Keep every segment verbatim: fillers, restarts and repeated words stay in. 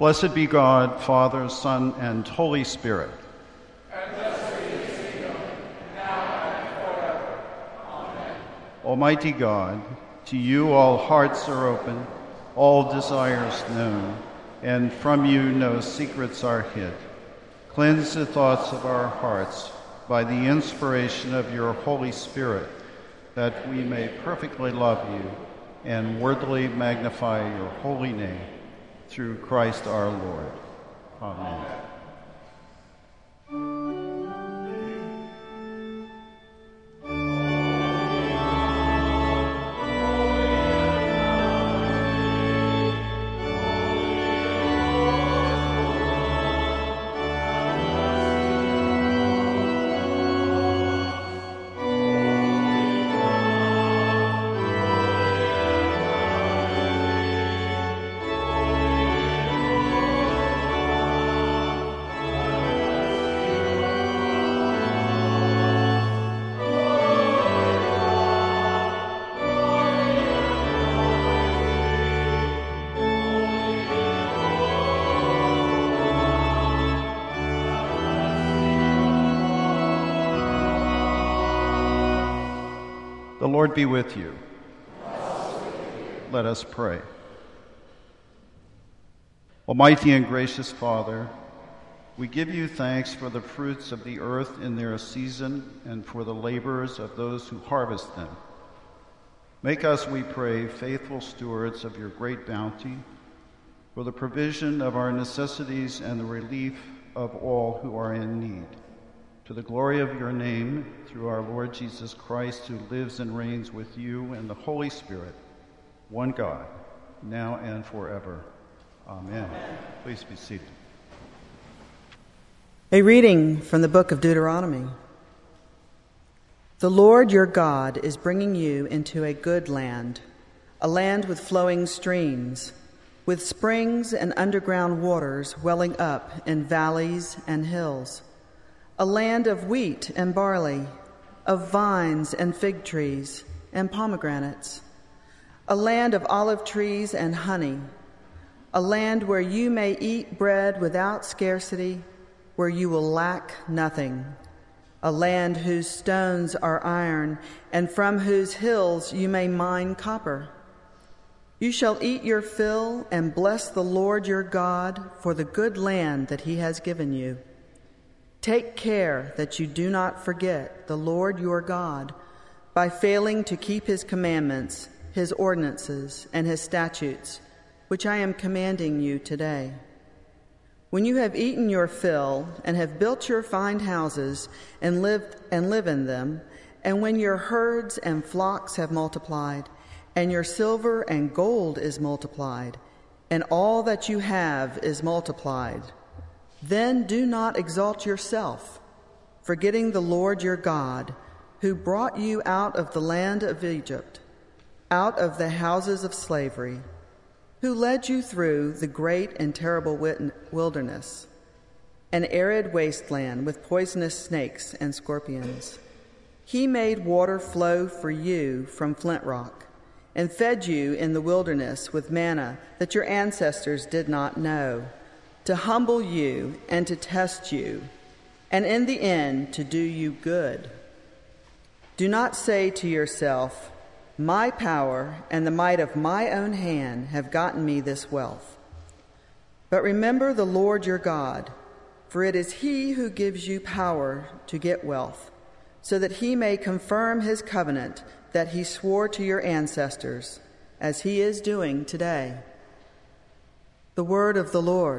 Blessed be God, Father, Son, and Holy Spirit. And blessed be his kingdom, now and forever. Amen. Almighty God, to you all hearts are open, all desires known, and from you no secrets are hid. Cleanse the thoughts of our hearts by the inspiration of your Holy Spirit, that we may perfectly love you and worthily magnify your holy name, through Christ our Lord. Amen. The Lord be with you. Let us pray. Almighty and gracious Father, we give you thanks for the fruits of the earth in their season and for the labors of those who harvest them. Make us, we pray, faithful stewards of your great bounty for the provision of our necessities and the relief of all who are in need. To the glory of your name, through our Lord Jesus Christ, who lives and reigns with you and the Holy Spirit, one God, now and forever. Amen. Amen. Please be seated. A reading from the book of Deuteronomy. The Lord your God is bringing you into a good land, a land with flowing streams, with springs and underground waters welling up in valleys and hills, a land of wheat and barley, of vines and fig trees and pomegranates, a land of olive trees and honey, a land where you may eat bread without scarcity, where you will lack nothing, a land whose stones are iron, and from whose hills you may mine copper. You shall eat your fill and bless the Lord your God for the good land that he has given you. Take care that you do not forget the Lord your God by failing to keep his commandments, his ordinances, and his statutes, which I am commanding you today. When you have eaten your fill and have built your fine houses and lived and live in them, and when your herds and flocks have multiplied, and your silver and gold is multiplied, and all that you have is multiplied, then do not exalt yourself, forgetting the Lord your God, who brought you out of the land of Egypt, out of the houses of slavery, who led you through the great and terrible wilderness, an arid wasteland with poisonous snakes and scorpions. He made water flow for you from flint rock, and fed you in the wilderness with manna that your ancestors did not know, to humble you and to test you, and in the end to do you good. Do not say to yourself, my power and the might of my own hand have gotten me this wealth. But remember the Lord your God, for it is he who gives you power to get wealth, so that he may confirm his covenant that he swore to your ancestors, as he is doing today. The word of the Lord.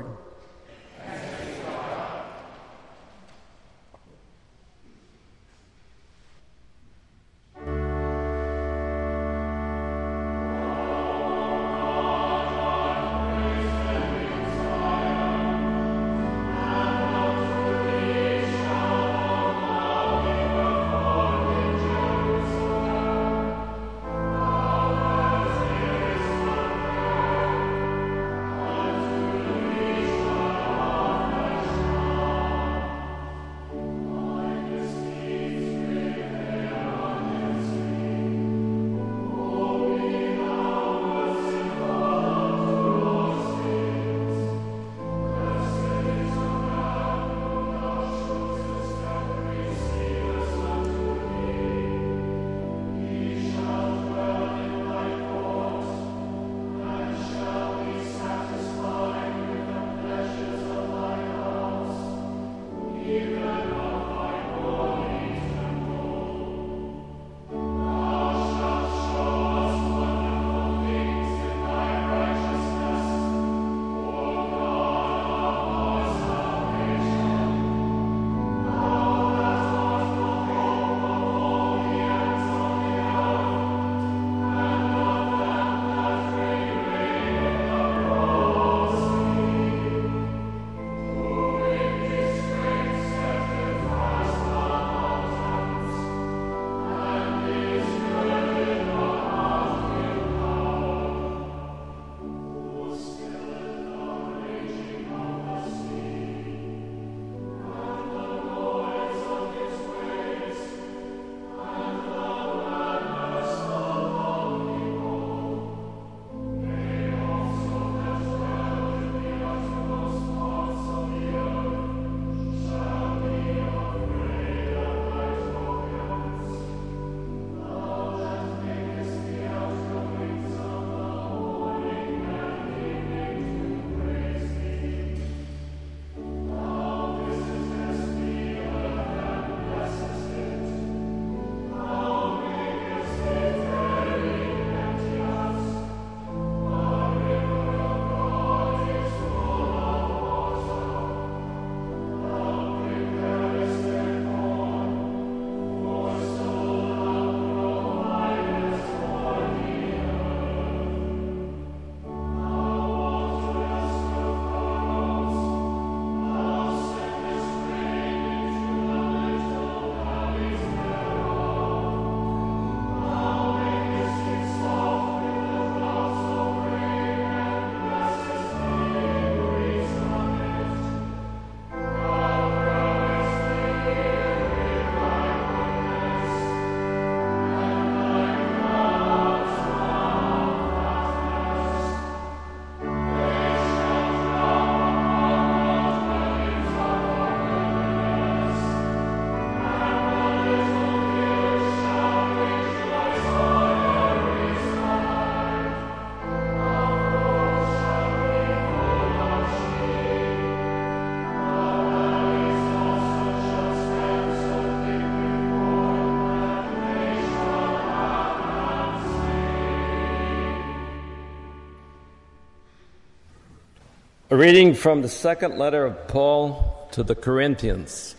A reading from the second letter of Paul to the Corinthians.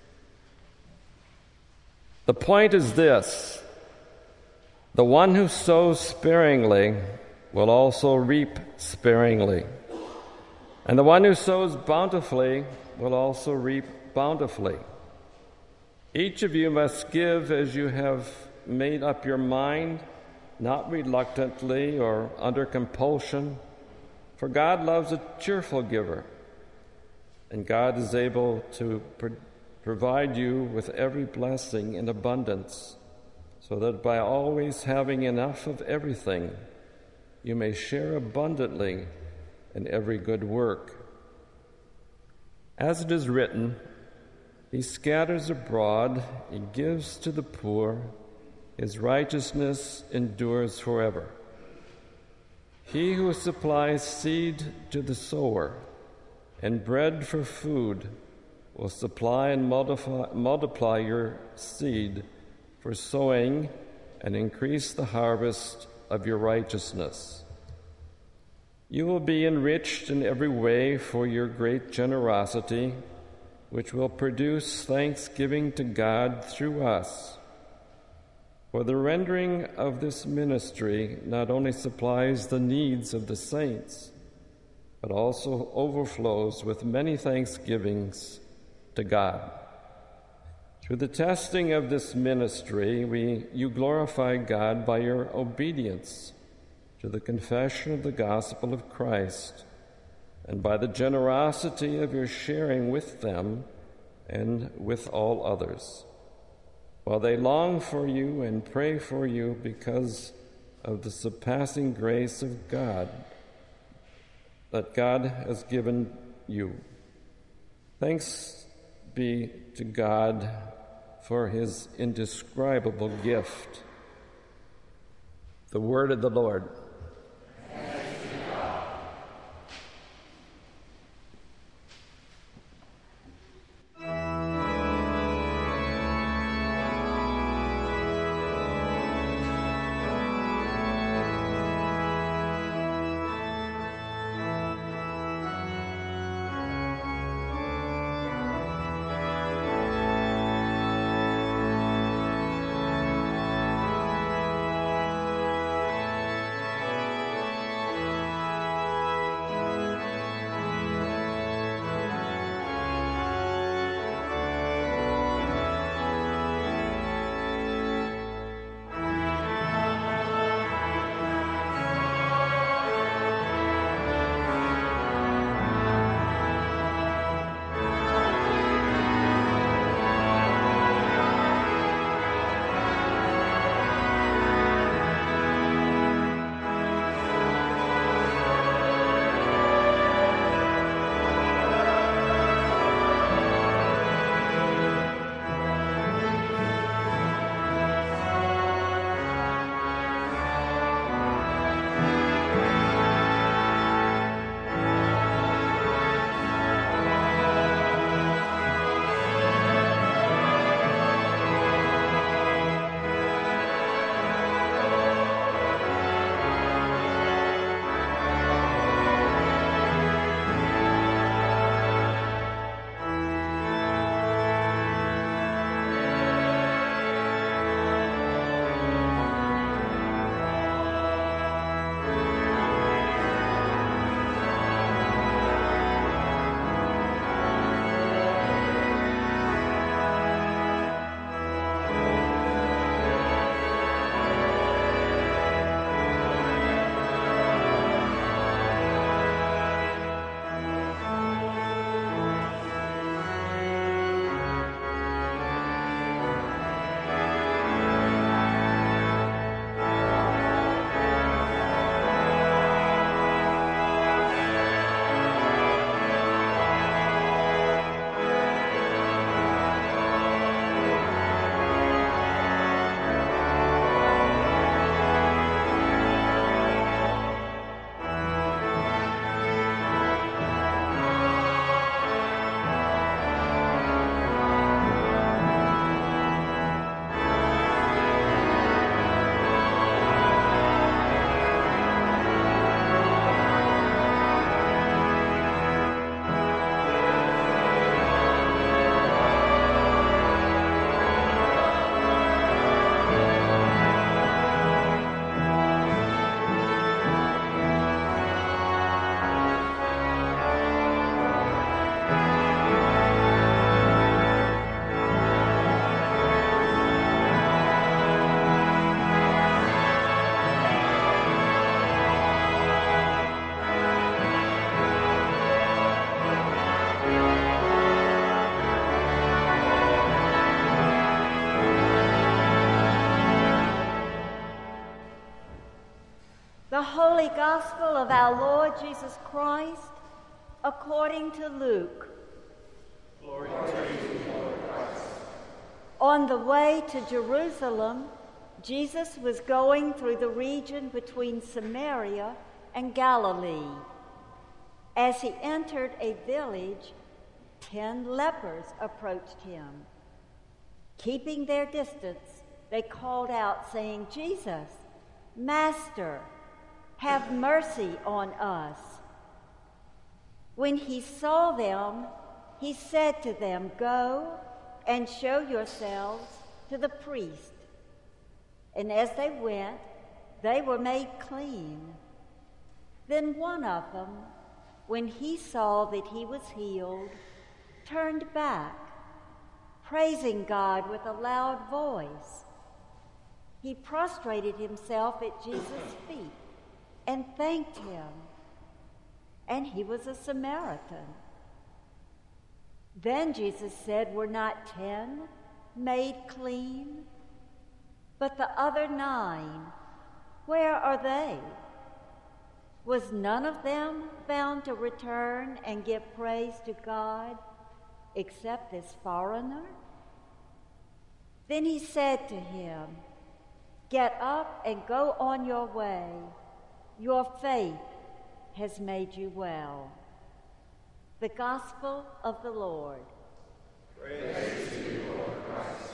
The point is this: the one who sows sparingly will also reap sparingly, and the one who sows bountifully will also reap bountifully. Each of you must give as you have made up your mind, not reluctantly or under compulsion, for God loves a cheerful giver, and God is able to pro- provide you with every blessing in abundance, so that by always having enough of everything, you may share abundantly in every good work. As it is written, He scatters abroad, He gives to the poor, His righteousness endures forever. He who supplies seed to the sower and bread for food will supply and multiply, multiply your seed for sowing and increase the harvest of your righteousness. You will be enriched in every way for your great generosity, which will produce thanksgiving to God through us. For the rendering of this ministry not only supplies the needs of the saints, but also overflows with many thanksgivings to God. Through the testing of this ministry, we, you glorify God by your obedience to the confession of the gospel of Christ, and by the generosity of your sharing with them and with all others, while they long for you and pray for you because of the surpassing grace of God that God has given you. Thanks be to God for His indescribable gift. The word of the Lord. Holy Gospel of our Lord Jesus Christ according to Luke. Glory to you, Lord Christ. On the way to Jerusalem, Jesus was going through the region between Samaria and Galilee. As he entered a village, ten lepers approached him. Keeping their distance, they called out, saying, "Jesus, Master, have mercy on us." When he saw them, he said to them, "Go and show yourselves to the priest." And as they went, they were made clean. Then one of them, when he saw that he was healed, turned back, praising God with a loud voice. He prostrated himself at Jesus' feet and thanked him. And he was a Samaritan. Then Jesus said, "Were not ten made clean? But the other nine, where are they? Was none of them found to return and give praise to God, except this foreigner?" Then he said to him, "Get up and go on your way. Your faith has made you well." The Gospel of the Lord. Praise to you, Lord Christ.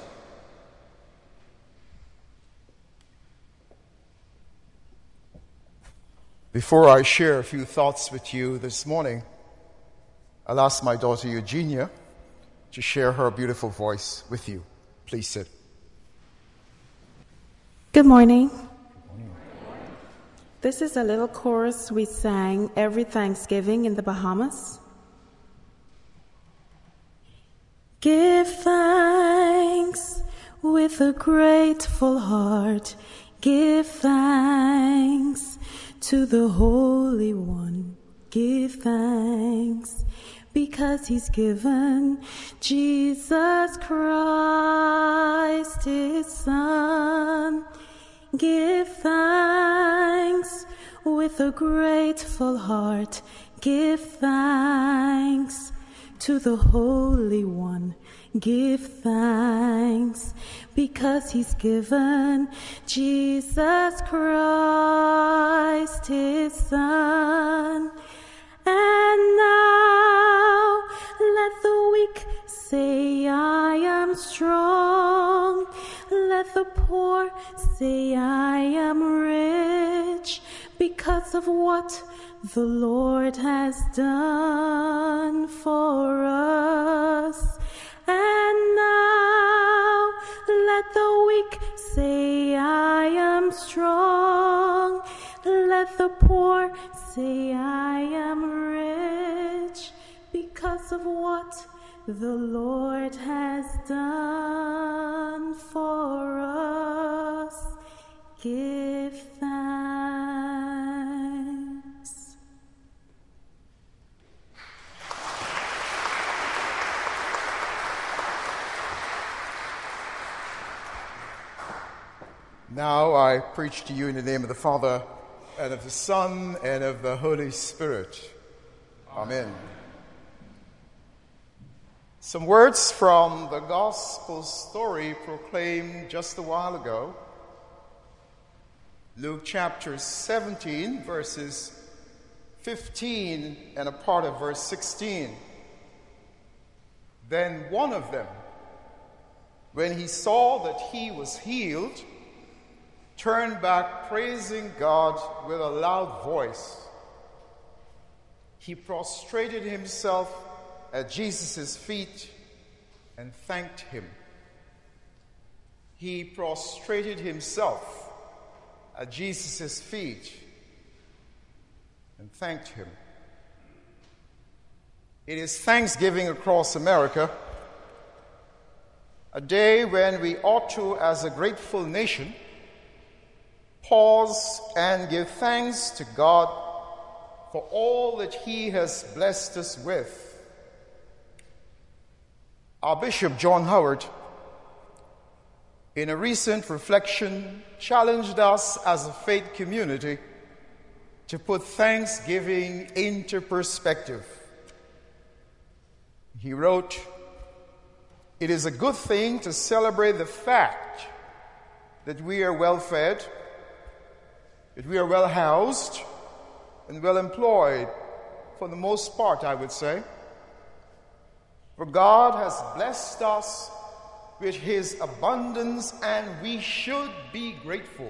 Before I share a few thoughts with you this morning, I'll ask my daughter Eugenia to share her beautiful voice with you. Please sit. Good morning. This is a little chorus we sang every Thanksgiving in the Bahamas. Give thanks with a grateful heart. Give thanks to the Holy One. Give thanks because he's given Jesus Christ, his Son. Give thanks with a grateful heart. Give thanks to the Holy One. Give thanks because he's given Jesus Christ, his Son. And now let the weak say, "I am strong." Let the poor say, "I am rich," because of what the Lord has done for us. And now let the weak say, "I am strong." Let the poor say, "I am rich," because of what the Lord has done for us. Give thanks. Now I preach to you in the name of the Father, and of the Son, and of the Holy Spirit. Amen. Some words from the gospel story proclaimed just a while ago. Luke chapter seventeen, verses fifteen and a part of verse sixteen. Then one of them, when he saw that he was healed, turned back praising God with a loud voice. He prostrated himself at Jesus' feet and thanked him. He prostrated himself at Jesus' feet and thanked him. It is Thanksgiving across America, a day when we ought to, as a grateful nation, pause and give thanks to God for all that he has blessed us with. Our Bishop John Howard, in a recent reflection, challenged us as a faith community to put Thanksgiving into perspective. He wrote, "It is a good thing to celebrate the fact that we are well fed, that we are well housed, and well employed, for the most part, I would say. For God has blessed us with his abundance, and we should be grateful."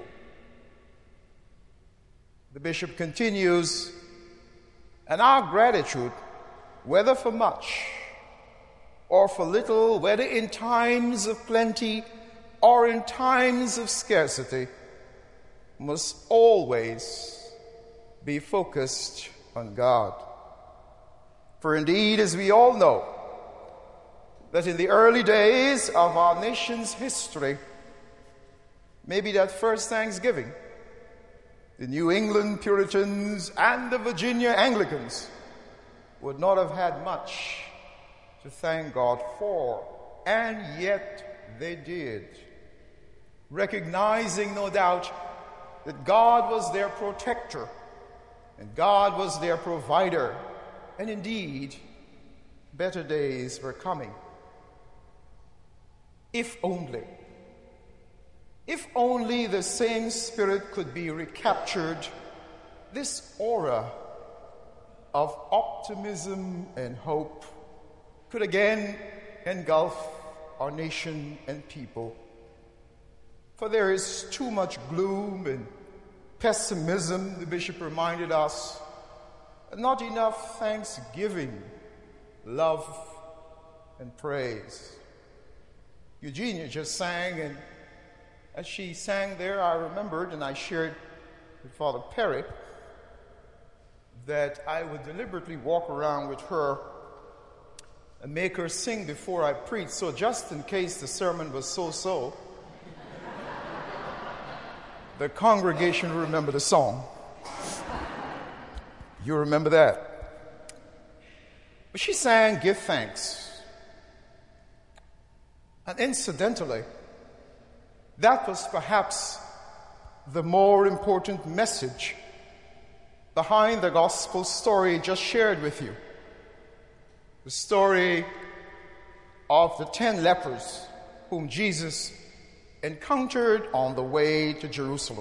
The bishop continues, "And our gratitude, whether for much or for little, whether in times of plenty or in times of scarcity, must always be focused on God. For indeed, as we all know, that in the early days of our nation's history, maybe that first Thanksgiving, the New England Puritans and the Virginia Anglicans would not have had much to thank God for, and yet they did, recognizing, no doubt, that God was their protector and God was their provider, and indeed, better days were coming. If only, if only the same spirit could be recaptured, this aura of optimism and hope could again engulf our nation and people. For there is too much gloom and pessimism, the bishop reminded us, and not enough thanksgiving, love, and praise. Eugenia just sang, and as she sang there, I remembered, and I shared with Father Perry, that I would deliberately walk around with her and make her sing before I preach, so just in case the sermon was so-so, the congregation will remember the song. You remember that. But she sang, "Give Thanks." And incidentally, that was perhaps the more important message behind the gospel story just shared with you. The story of the ten lepers whom Jesus encountered on the way to Jerusalem.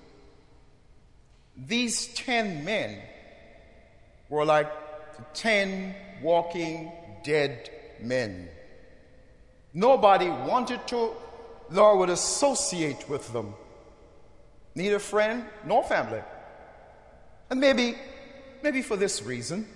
These ten men were like the ten walking dead men. Nobody wanted to, nor would associate with them, neither friend nor family. And maybe, maybe for this reason,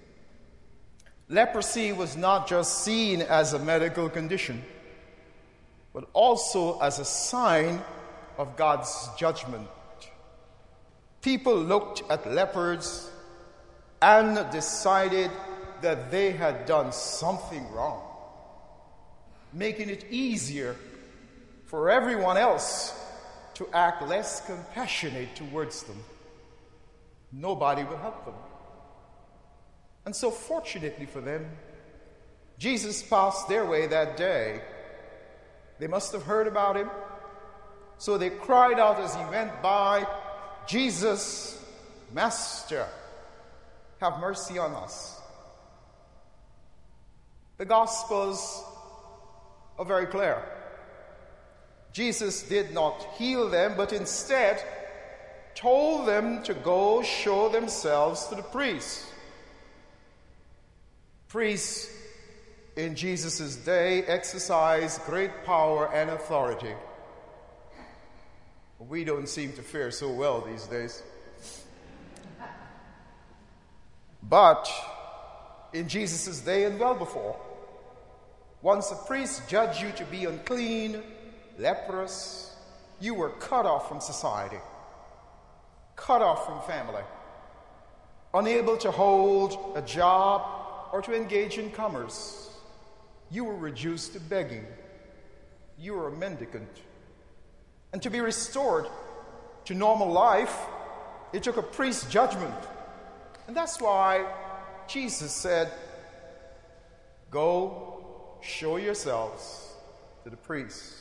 leprosy was not just seen as a medical condition, but also as a sign of God's judgment. People looked at lepers and decided that they had done something wrong, making it easier for everyone else to act less compassionate towards them. Nobody would help them. And so fortunately for them, Jesus passed their way that day. They must have heard about him, so they cried out as he went by, "Jesus, Master, have mercy on us." The Gospels are very clear. Jesus did not heal them, but instead told them to go show themselves to the priests. Priests in Jesus' day exercised great power and authority. We don't seem to fare so well these days. But in Jesus' day and well before, once a priest judged you to be unclean, leprous, you were cut off from society, cut off from family, unable to hold a job or to engage in commerce. You were reduced to begging. You were a mendicant. And to be restored to normal life, it took a priest's judgment. And that's why Jesus said, "Go, show yourselves to the priest."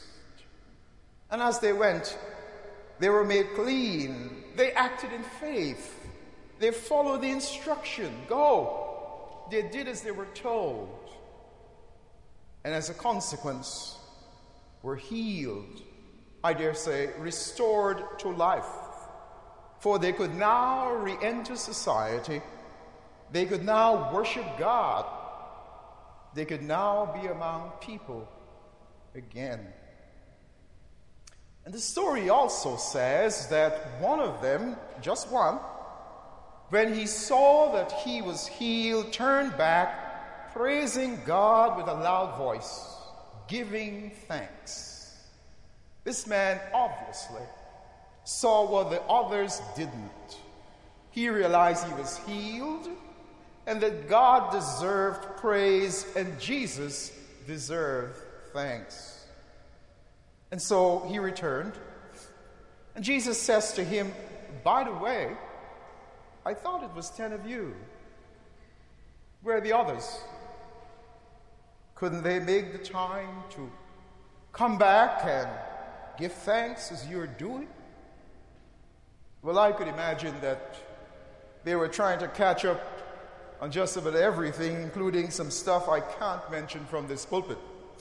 And as they went, they were made clean. They acted in faith. They followed the instruction, go. They did as they were told. And as a consequence, were healed, I dare say, restored to life. For they could now re-enter society. They could now worship God. They could now be among people again. And the story also says that one of them, just one, when he saw that he was healed, turned back, praising God with a loud voice, giving thanks. This man obviously saw what the others didn't. He realized he was healed and that God deserved praise and Jesus deserved thanks. And so he returned, and Jesus says to him, by the way, I thought it was ten of you. Where are the others? Couldn't they make the time to come back and give thanks as you're doing? Well, I could imagine that they were trying to catch up on just about everything, including some stuff I can't mention from this pulpit.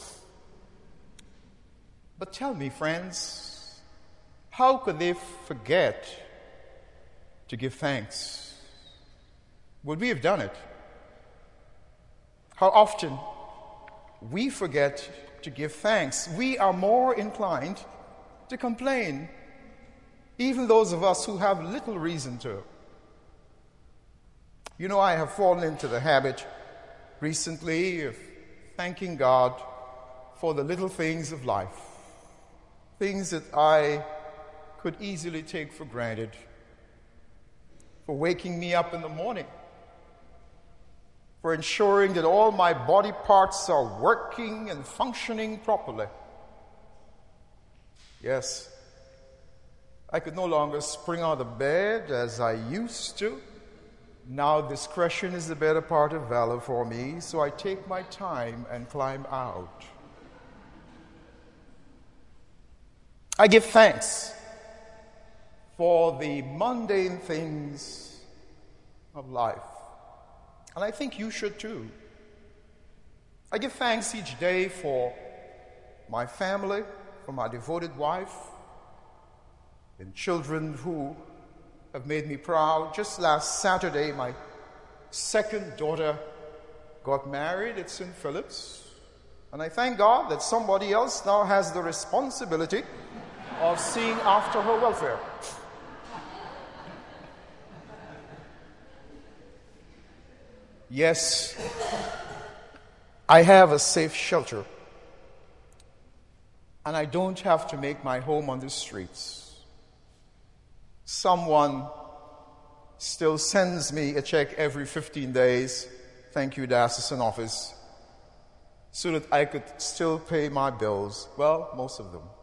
But tell me, friends, how could they forget to give thanks? Would we have done it? How often we forget to give thanks. We are more inclined to complain, even those of us who have little reason to. You know, I have fallen into the habit recently of thanking God for the little things of life, things that I could easily take for granted, for waking me up in the morning, for ensuring that all my body parts are working and functioning properly. Yes, I could no longer spring out of bed as I used to. Now discretion is the better part of valor for me, so I take my time and climb out. I give thanks for the mundane things of life. And I think you should too. I give thanks each day for my family, for my devoted wife, and children who have made me proud. Just last Saturday, my second daughter got married at Saint Philip's. And I thank God that somebody else now has the responsibility of seeing after her welfare. Yes, I have a safe shelter, and I don't have to make my home on the streets. Someone still sends me a check every fifteen days, thank you, diocesan office, so that I could still pay my bills. Well, most of them.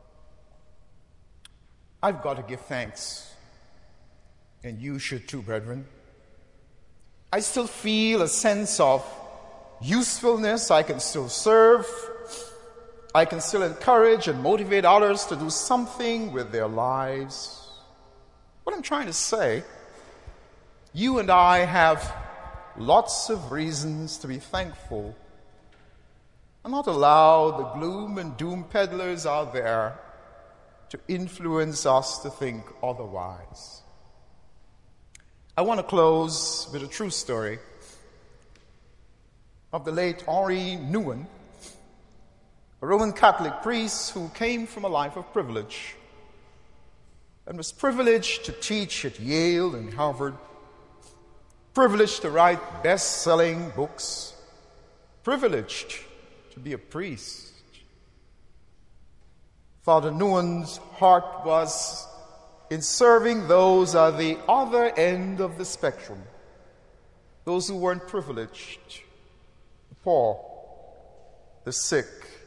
I've got to give thanks, and you should too, brethren. I still feel a sense of usefulness. I can still serve. I can still encourage and motivate others to do something with their lives. What I'm trying to say, you and I have lots of reasons to be thankful and not allow the gloom and doom peddlers out there to influence us to think otherwise. I want to close with a true story of the late Henri Nouwen, a Roman Catholic priest who came from a life of privilege and was privileged to teach at Yale and Harvard, privileged to write best-selling books, privileged to be a priest. Father Nouwen's heart was in serving those at the other end of the spectrum, those who weren't privileged, the poor, the sick.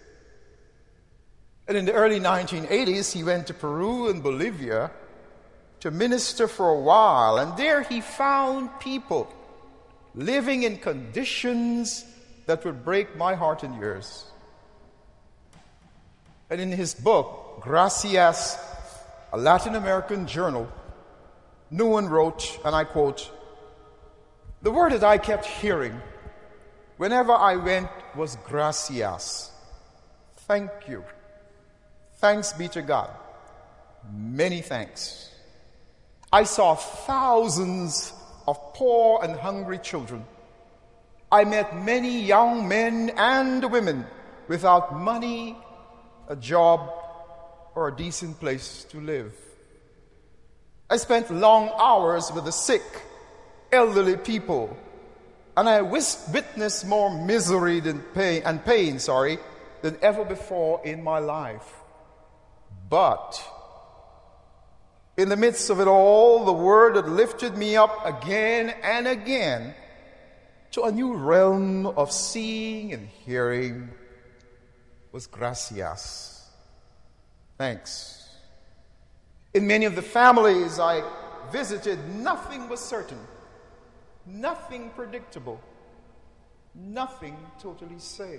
And in the early nineteen eighties, he went to Peru and Bolivia to minister for a while, and there he found people living in conditions that would break my heart and yours. And in his book, Gracias, a Latin American journal, Nguyen wrote, and I quote, "The word that I kept hearing whenever I went was gracias. Thank you. Thanks be to God. Many thanks. I saw thousands of poor and hungry children. I met many young men and women without money, a job, or a decent place to live. I spent long hours with the sick, elderly people, and I witnessed more misery than pain, and pain, sorry, than ever before in my life. But in the midst of it all, the word that lifted me up again and again to a new realm of seeing and hearing was gracias. Thanks. In many of the families I visited, nothing was certain, nothing predictable, nothing totally safe.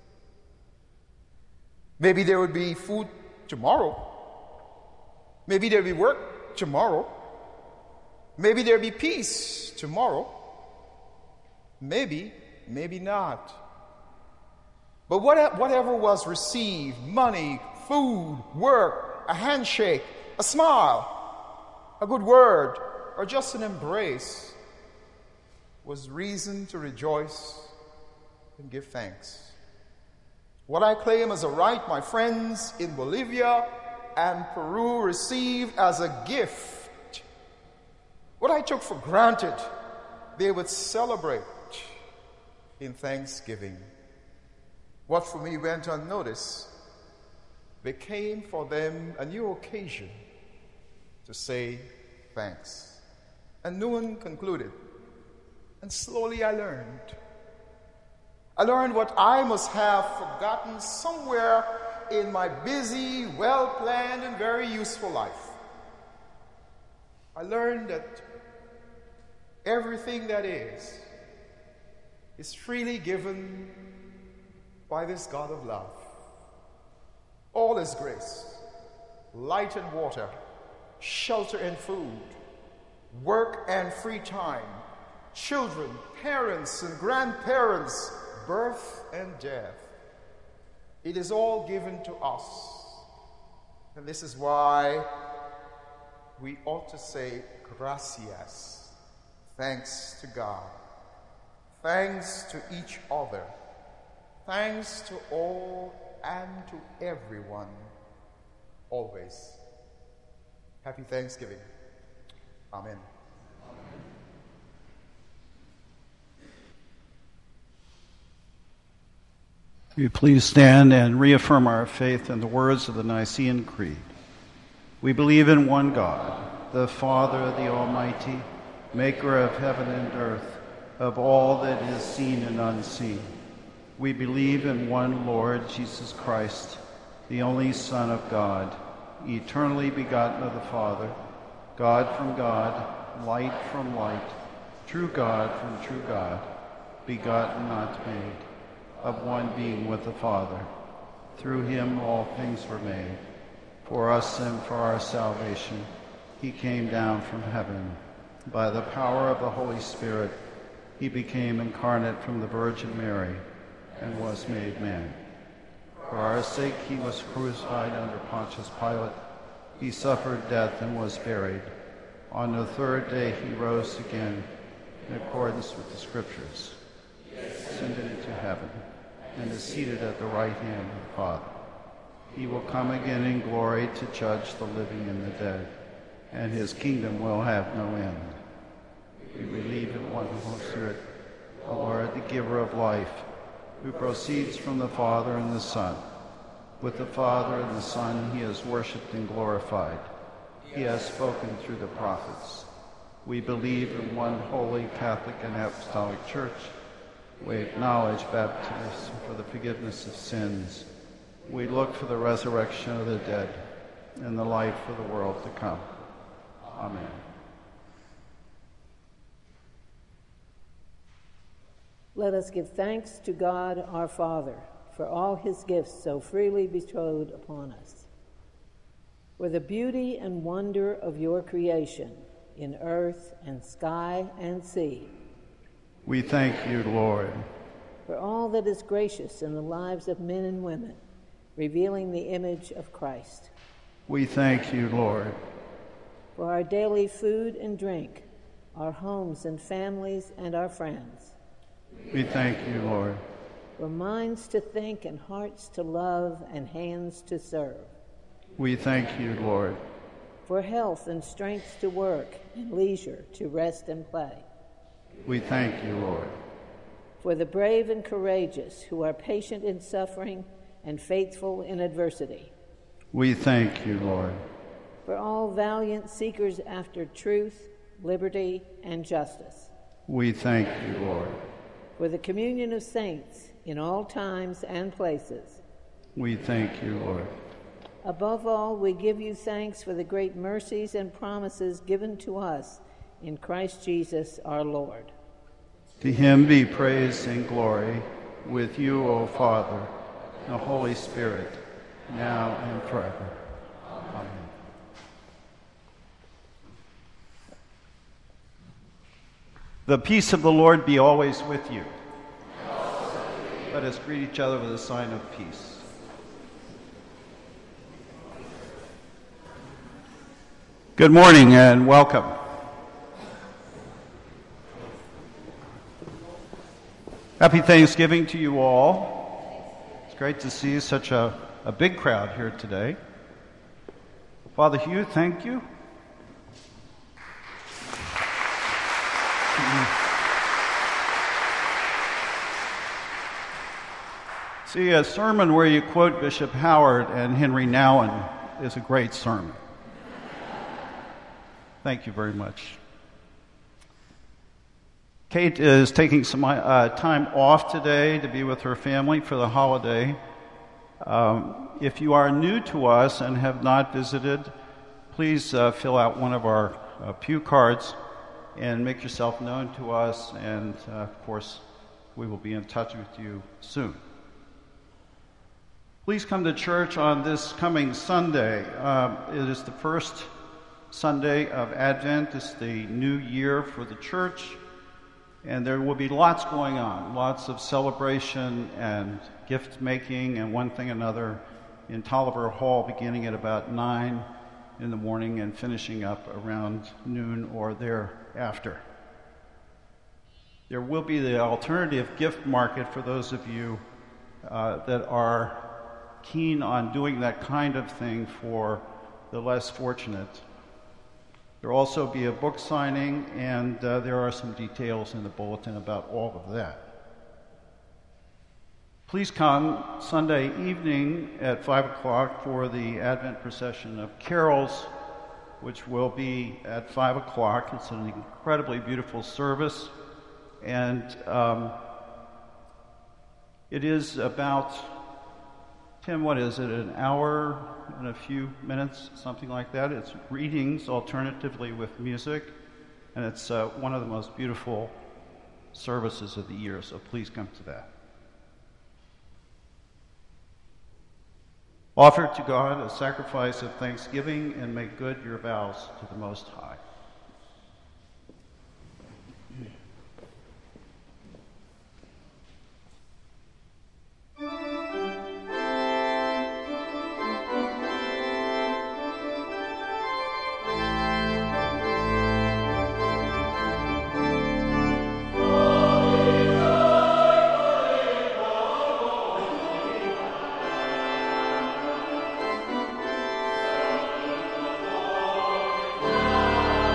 Maybe there would be food tomorrow. Maybe there'd be work tomorrow. Maybe there'd be peace tomorrow. Maybe, maybe not. But whatever was received, money, food, work, a handshake, a smile, a good word, or just an embrace, was reason to rejoice and give thanks. What I claim as a right, my friends in Bolivia and Peru received as a gift, what I took for granted, they would celebrate in thanksgiving. What for me went unnoticed became for them a new occasion to say thanks. And Nguyen concluded, and slowly I learned. I learned what I must have forgotten somewhere in my busy, well-planned, and very useful life. I learned that everything that is, is freely given by this God of love. All is grace, light and water, shelter and food, work and free time, children, parents and grandparents, birth and death. It is all given to us. And this is why we ought to say gracias. Thanks to God. Thanks to each other. Thanks to all and to everyone. Always. Happy Thanksgiving. Amen. Will you please stand and reaffirm our faith in the words of the Nicene Creed? We believe in one God, the Father, the Almighty, maker of heaven and earth, of all that is seen and unseen. We believe in one Lord Jesus Christ, the only Son of God, eternally begotten of the Father, God from God, light from light, true God from true God, begotten, not made, of one being with the Father. Through him all things were made. For us and for our salvation, he came down from heaven. By the power of the Holy Spirit, he became incarnate from the Virgin Mary and was made man. For our sake he was crucified under Pontius Pilate. He suffered death and was buried. On the third day he rose again in accordance with the Scriptures. He ascended into heaven and is seated at the right hand of the Father. He will come again in glory to judge the living and the dead, and his kingdom will have no end. We believe in one Holy Spirit, the Lord, the giver of life, who proceeds from the Father and the Son. With the Father and the Son he is worshipped and glorified. He has spoken through the prophets. We believe in one holy Catholic and Apostolic Church. We acknowledge baptism for the forgiveness of sins. We look for the resurrection of the dead and the life of the world to come. Amen. Let us give thanks to God our Father for all his gifts so freely bestowed upon us. For the beauty and wonder of your creation, in earth and sky and sea. We thank you, Lord. For all that is gracious in the lives of men and women, revealing the image of Christ. We thank you, Lord. For our daily food and drink, our homes and families and our friends. We thank you, Lord. For minds to think and hearts to love and hands to serve. We thank you, Lord. For health and strength to work and leisure to rest and play. We thank you, Lord. For the brave and courageous who are patient in suffering and faithful in adversity. We thank you, Lord. For all valiant seekers after truth, liberty, and justice. We thank you, Lord. For the communion of saints in all times and places. We thank you, Lord. Above all, we give you thanks for the great mercies and promises given to us in Christ Jesus our Lord. To him be praise and glory with you, O Father, and the Holy Spirit, now and forever. Amen. The peace of the Lord be always with you. Let us greet each other with a sign of peace. Good morning and welcome. Happy Thanksgiving to you all. It's great to see such a, a big crowd here today. Father Hugh, thank you. See, a sermon where you quote Bishop Howard and Henry Nouwen is a great sermon. Thank you very much. Kate is taking some uh, time off today to be with her family for the holiday. Um, if you are new to us and have not visited, please uh, fill out one of our uh, pew cards and make yourself known to us, and uh, of course, we will be in touch with you soon. Please come to church on this coming Sunday. Uh, it is the first Sunday of Advent. It's the new year for the church, and there will be lots going on, lots of celebration and gift making and one thing another in Tolliver Hall, beginning at about nine in the morning and finishing up around noon or thereafter. There will be the alternative gift market for those of you uh, that are keen on doing that kind of thing for the less fortunate. There will also be a book signing, and uh, there are some details in the bulletin about all of that. Please come Sunday evening at five o'clock for the Advent procession of carols, which will be at five o'clock. It's an incredibly beautiful service, and um, it is about, Tim, what is it, an hour and a few minutes, something like that. It's readings alternatively with music, and it's uh, one of the most beautiful services of the year, so please come to that. Offer to God a sacrifice of thanksgiving and make good your vows to the Most High. Amen.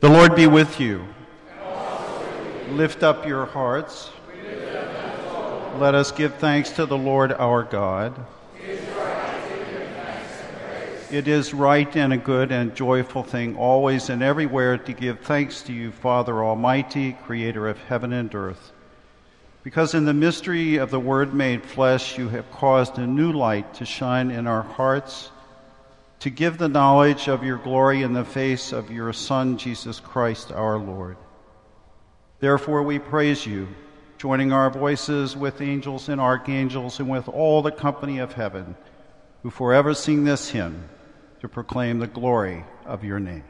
The Lord be with you. Lift up your hearts. Let us give thanks to the Lord our God. It is right and a good and joyful thing always and everywhere to give thanks to you, Father Almighty, creator of heaven and earth. Because in the mystery of the Word made flesh, you have caused a new light to shine in our hearts, to give the knowledge of your glory in the face of your Son, Jesus Christ our Lord. Therefore we praise you, joining our voices with angels and archangels and with all the company of heaven, who forever sing this hymn to proclaim the glory of your name.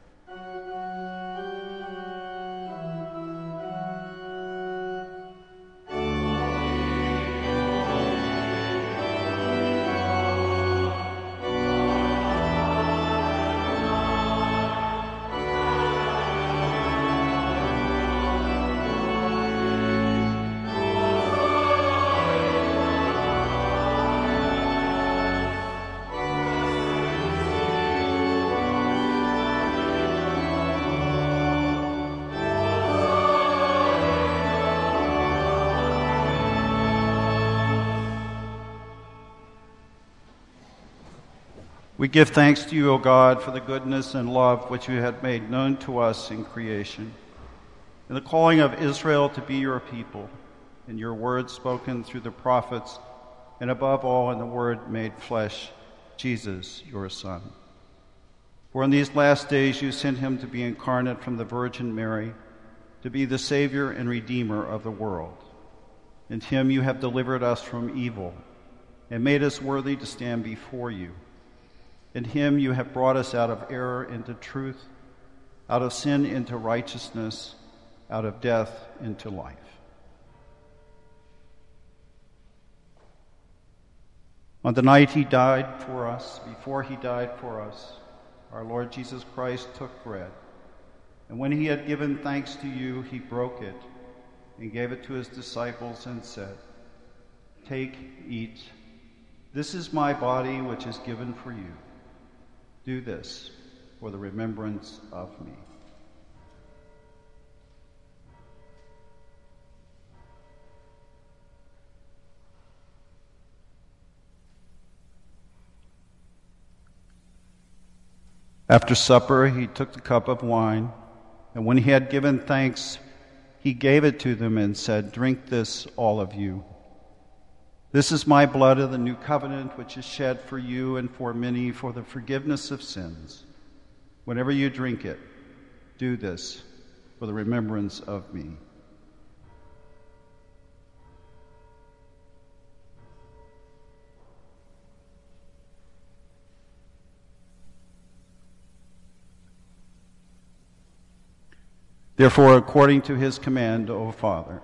We give thanks to you, O God, for the goodness and love which you have made known to us in creation, and the calling of Israel to be your people, in your word spoken through the prophets, and above all in the word made flesh, Jesus, your Son. For in these last days you sent him to be incarnate from the Virgin Mary, to be the Savior and Redeemer of the world. In him you have delivered us from evil, and made us worthy to stand before you. In him you have brought us out of error into truth, out of sin into righteousness, out of death into life. On the night he died for us, before he died for us, our Lord Jesus Christ took bread, and when he had given thanks to you, he broke it and gave it to his disciples and said, "Take, eat. This is my body which is given for you. Do this for the remembrance of me." After supper, he took the cup of wine, and when he had given thanks, he gave it to them and said, "Drink this, all of you. This is my blood of the new covenant, which is shed for you and for many for the forgiveness of sins. Whenever you drink it, do this for the remembrance of me." Therefore, according to his command, O Father,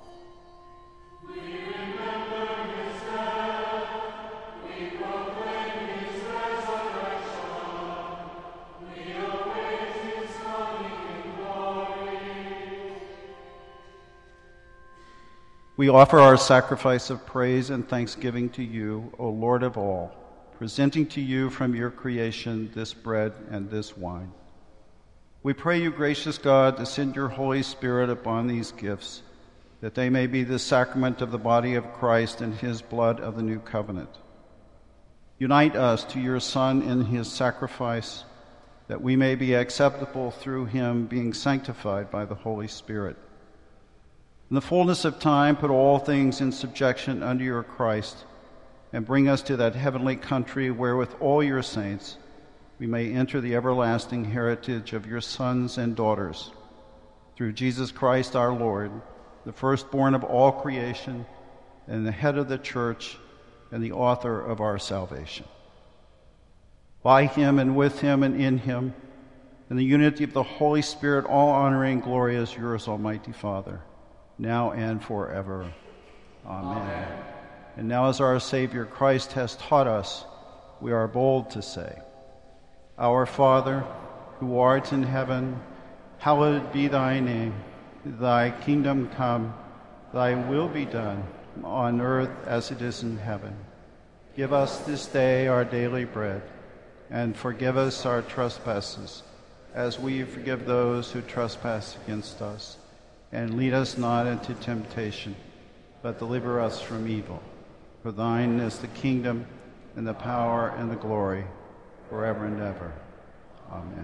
we offer our sacrifice of praise and thanksgiving to you, O Lord of all, presenting to you from your creation this bread and this wine. We pray you, gracious God, to send your Holy Spirit upon these gifts, that they may be the sacrament of the body of Christ and his blood of the new covenant. Unite us to your Son in his sacrifice, that we may be acceptable through him, being sanctified by the Holy Spirit. In the fullness of time, put all things in subjection under your Christ, and bring us to that heavenly country where with all your saints we may enter the everlasting heritage of your sons and daughters. Through Jesus Christ our Lord, the firstborn of all creation, and the head of the church, and the author of our salvation. By him and with him and in him, in the unity of the Holy Spirit, all honor and glory is yours, Almighty Father, now and forever. Amen. Amen. And now as our Savior Christ has taught us, we are bold to say, Our Father, who art in heaven, hallowed be thy name. Thy kingdom come, thy will be done, on earth as it is in heaven. Give us this day our daily bread, and forgive us our trespasses, as we forgive those who trespass against us. And lead us not into temptation, but deliver us from evil. For thine is the kingdom, and the power, and the glory, forever and ever. Amen.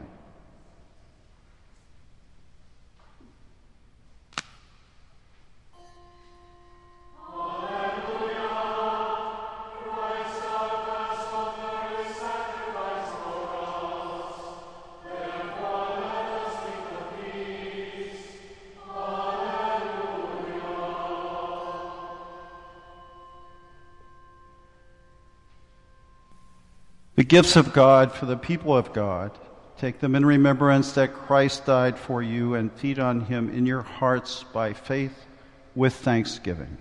The gifts of God for the people of God. Take them in remembrance that Christ died for you, and feed on him in your hearts by faith with thanksgiving.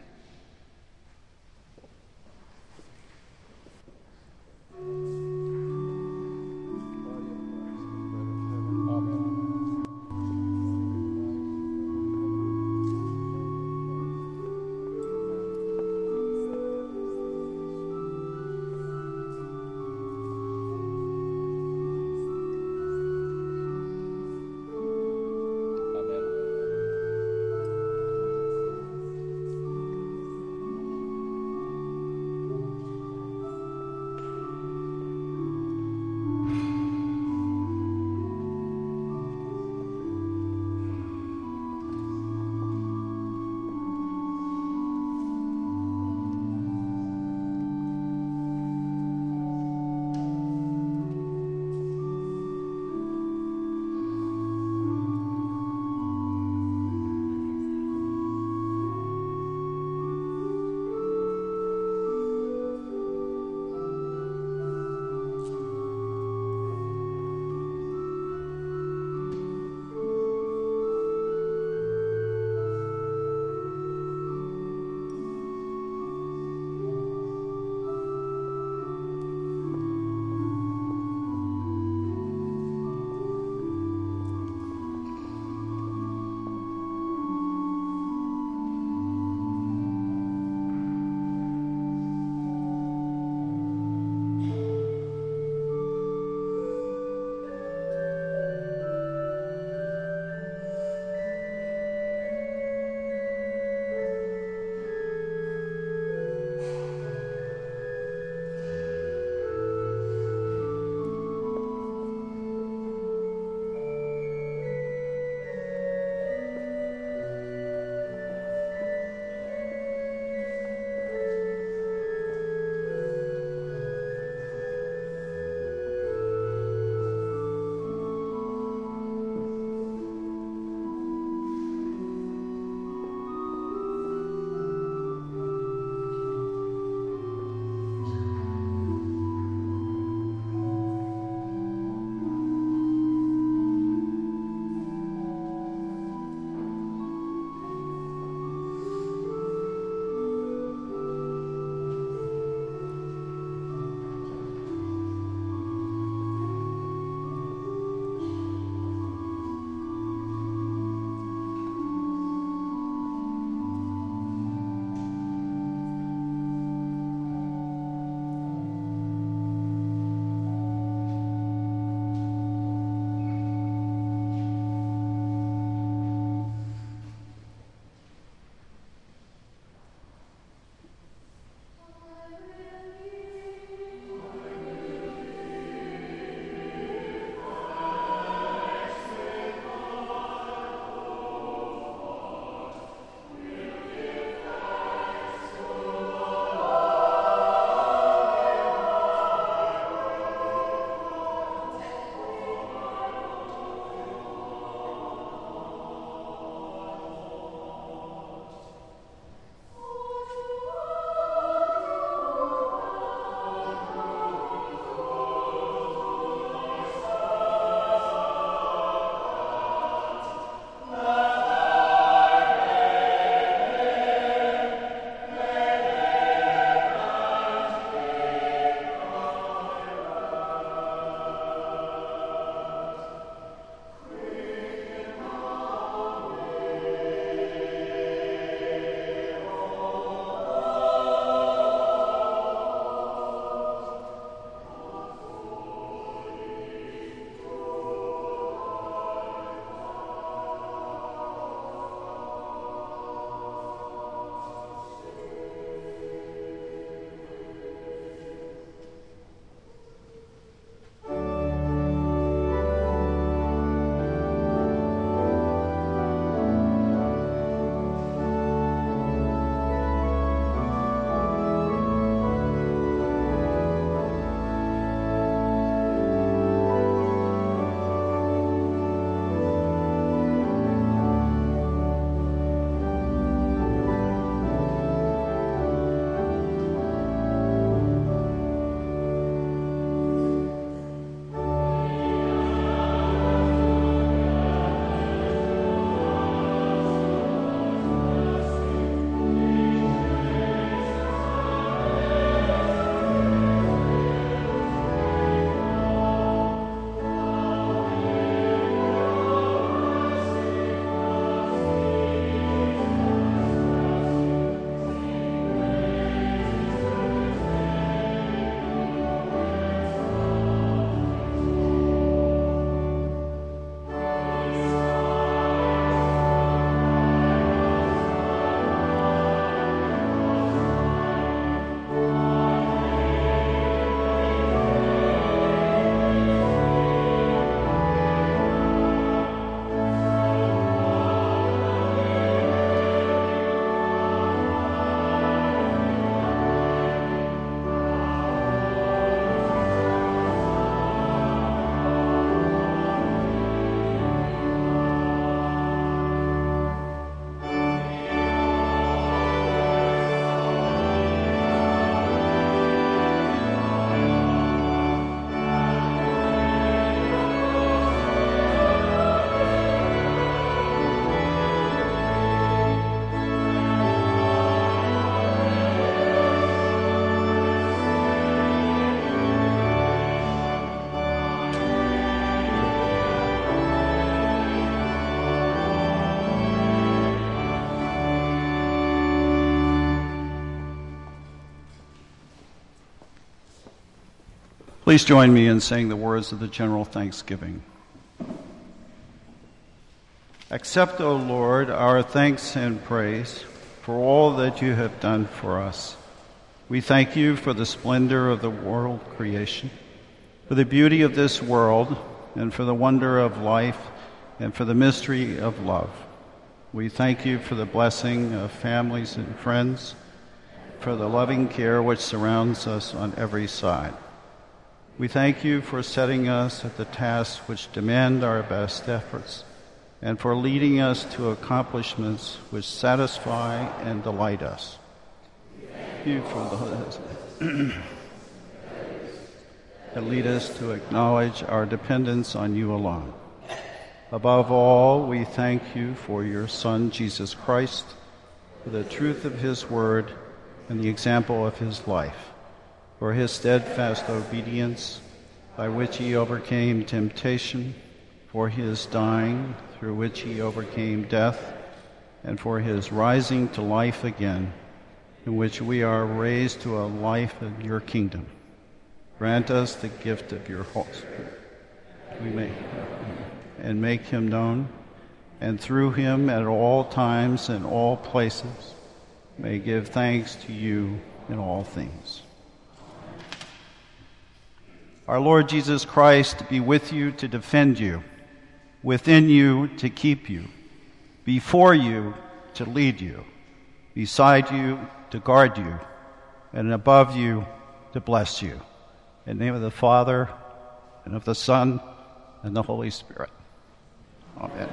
Please join me in saying the words of the general thanksgiving. Accept, O Lord, our thanks and praise for all that you have done for us. We thank you for the splendor of the world creation, for the beauty of this world, and for the wonder of life, and for the mystery of love. We thank you for the blessing of families and friends, for the loving care which surrounds us on every side. We thank you for setting us at the tasks which demand our best efforts, and for leading us to accomplishments which satisfy and delight us. Thank you for the that lead us to acknowledge our dependence on you alone. Above all, we thank you for your Son, Jesus Christ, for the truth of his word and the example of his life, for his steadfast obedience by which he overcame temptation, for his dying through which he overcame death, and for his rising to life again, in which we are raised to a life in your kingdom. Grant us the gift of your Holy Spirit, we may, and make him known, and through him at all times and all places may give thanks to you in all things. Our Lord Jesus Christ be with you to defend you, within you to keep you, before you to lead you, beside you to guard you, and above you to bless you. In the name of the Father, and of the Son, and the Holy Spirit. Amen.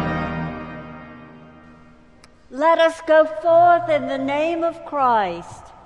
Let us go forth in the name of Christ.